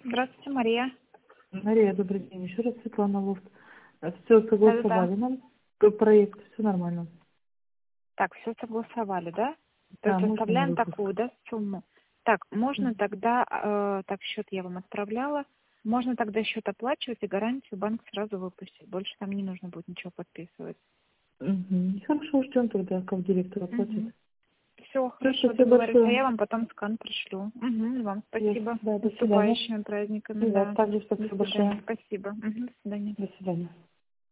Здравствуйте, Мария. Мария, добрый день. Еще раз Светлана Лофт. Все согласовали Да-да-да. нам проект, все нормально. Так, все согласовали, да? То Да, есть можно на оставляем выпуск. такую, да, сумму. Так, можно тогда, так, счет я вам отправляла, можно тогда счет оплачивать и гарантию банк сразу выпустит. Больше там не нужно будет ничего подписывать. Хорошо, ждем тогда, как директор оплатит. Все, Все, хорошо, спасибо договорились. А большое. я вам потом скан пришлю. Вам спасибо. Да, С до свидания. наступающими праздниками, И вас да. также До спасибо свидания. большое. Спасибо. До свидания. До свидания.